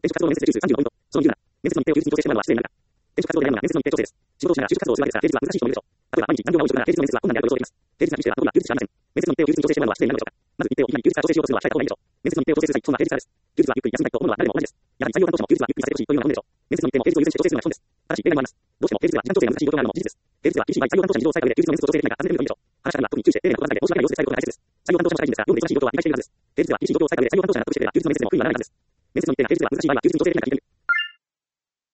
転職活動の面接中数35ポイント。その理由なら、面接の日程を休日に調整してもらうのは失礼になるが、転職活動でやるのが面接の日程調整です。仕事をしながら就職活動をするわけですが、平日は難しい人もいるでしょう。例えば、毎日残業が多い職なら平日の面接は困難であると予想できます。平日が休日ではほとんどが休日しかありません。面接の日程を休日に調整してもらうのは失礼になるでしょうか。まず日程をいかに休日から調整しようとするのは控えた方がいいでしょう。面接の日程を調整する際、損は平日からです。休日はゆっくり休みたいと思うのは誰でも同じです。やはり採用担当者も休日はゆっくりさせてほしいというのが本音でしょう。面接の日程も平日を優先して調整するのが基本です。ただし、例外もあります。どうしても平日では時間調整が難しい状況があるのも事実です。平日では厳しい場合、採用担当者に事情を伝えた上で休日の面接を調整できないか尋ねてみるといいでしょう。話し方が特に注意して丁寧な言葉で申し訳ない様子で伝えることが大切です。採用担当者も社会人ですが、業務で忙しい状況は理解しているはずです。平日では厳しい状況を伝えた上で採用担当者が納得してくれれば休日の面接でも苦にならないはずです。面接の日程が平日では難しい場合は休日に調整できないか聞いてみる。